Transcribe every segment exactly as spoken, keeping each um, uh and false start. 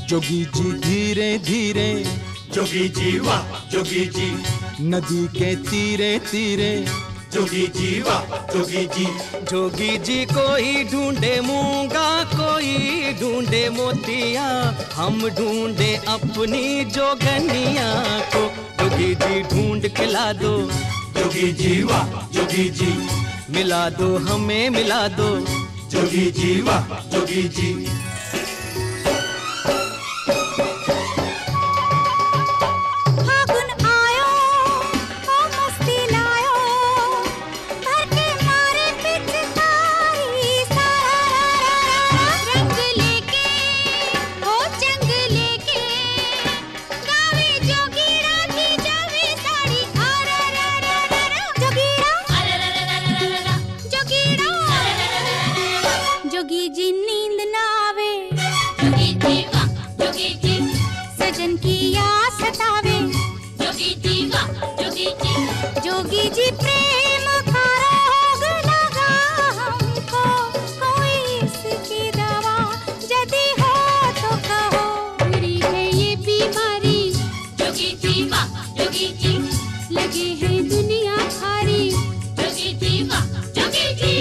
जोगी जी धीरे धीरे, जोगी जी वाह जोगी जी, नदी के तीरे तीरे, जोगी जी वाह जोगी जी। जोगी जी कोई ढूंढे मूंगा, कोई ढूंढे मोतिया, हम ढूंढे अपनी जोगनिया को। जोगी जी ढूंढ के ला दो, जोगी जी वाह जोगी जी, मिला दो हमें मिला दो, जोगी जी वाह जोगी जी। जोगी जी नींद ना आवे, जोगी जी वाह जोगी जी, सजन की याद सतावे, जोगी जी वाह जोगी जी। जोगी जी प्रेम का रोग लगा हमको, कोई इसकी दवा यदि हो तो कहो। बुरी है ये बीमारी, जोगी जी वाह जोगी जी, लगे है दुनिया भारी, जोगी जी वाह जोगी जी।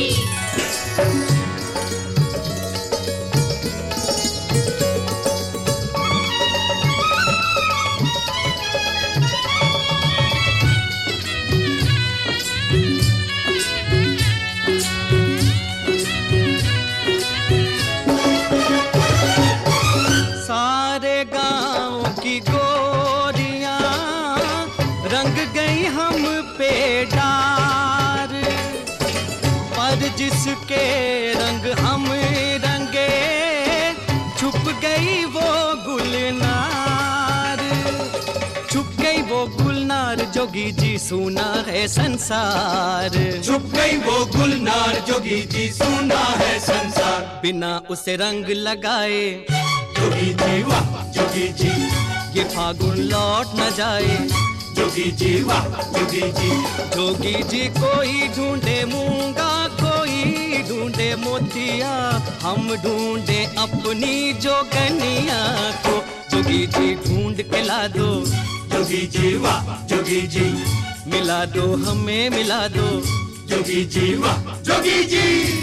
सारे गांव की गोरियां रंग गई हम पे डार, पर जिसके रंग हम रंगे छुप गई वो गुलनार, छुप गई वो गुलनार। जोगी जी सुना है संसार, छुप गई वो गुलनार, जोगी जी सुना है संसार। बिना उसे रंग लगाए, जोगी जी वाह जोगी जी, ये फागुन लौट न जाए, जोगी जी वाह जोगी जी। जोगी जी कोई ढूंढे मूंगा, कोई ढूंढे मोतिया, हम ढूंढे अपनी जोगनिया को। जोगी जी ढूंढ के ला दो, जोगी जी वाह जोगी जी, मिला दो हमें मिला दो, जोगी जी वाह जोगी जी।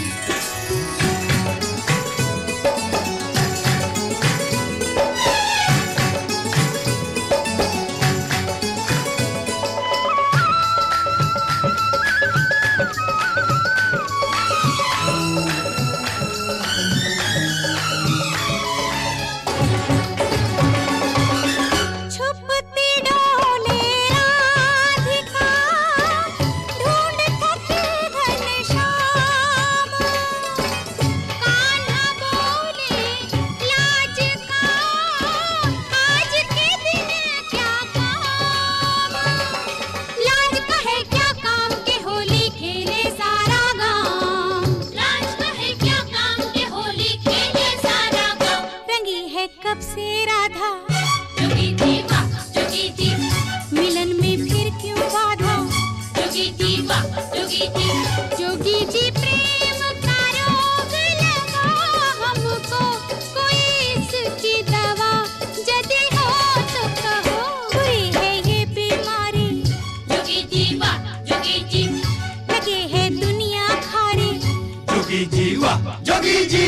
कब से राधा, जोगी जी वाह जोगी जी, मिलन में फिर क्यों बाधा, जोगी जी वाह जोगी जी। जोगी जी प्रेम का रोग लगा हमको, कोई इसकी दवा यदि हो तो कहो। बुरी है ये बीमारी, जोगी जी वाह जोगी जी, लगे है दुनिया खारी, जोगी जी वाह जोगी जी।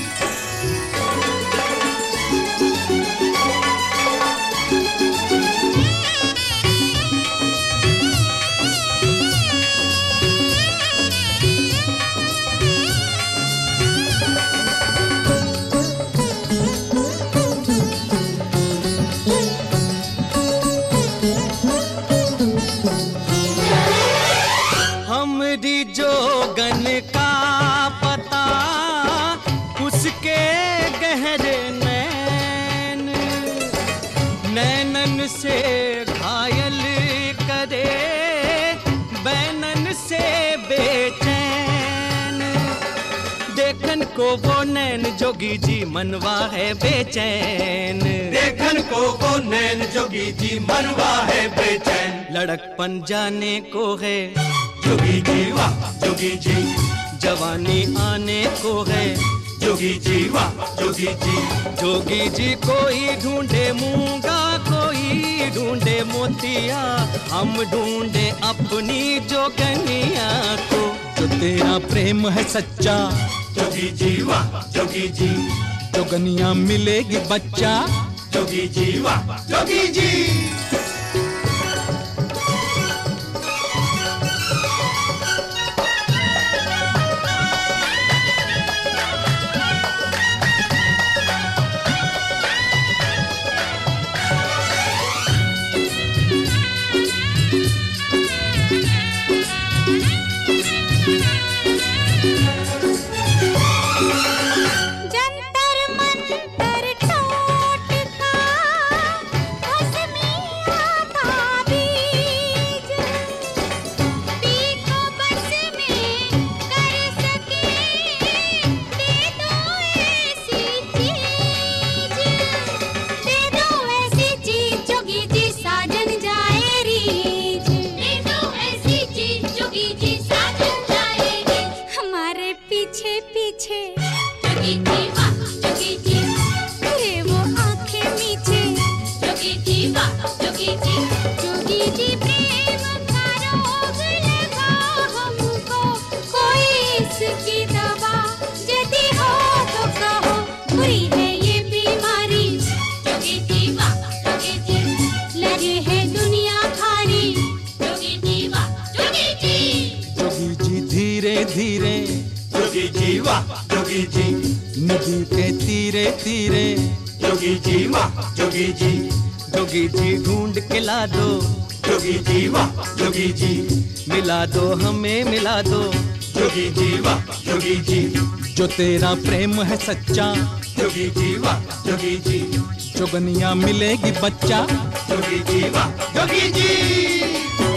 हमरी जोगन का पता उसके गहरे नैन, नैनन से घायल करे, बैनन से बेचैन। देखन को वो नैन जोगी जी मनवा है बेचैन, देखन को वो नैन जोगी जी मनवा है बेचैन। लड़कपन जाने को है, जोगी जी वाह जोगी जी, जवानी आने को है, जोगी जी वाह जोगी जी। जोगी जी कोई ढूंढे मूंगा, कोई ढूंढे मोतिया, हम ढूंढे अपनी जोगनिया को। जो तेरा प्रेम है सच्चा, जोगी जी वाह जोगी जी। जोगनिया मिलेगी बच्चा, जोगी जी वाह जोगी जी। धीरे जोगी जी वाह जोगी जी। नदी के तीरे तीरे जोगी जी वाह जोगी जी। जोगी जी ढूंढ के ला दो, जोगी जी वाह जोगी जी। मिला दो हमें मिला दो, जोगी जी वाह जोगी जी। जो तेरा प्रेम है सच्चा, जोगी जी वाह जोगी जी। जोगनिया मिलेगी बच्चा, जोगी जी वाह जोगी जी।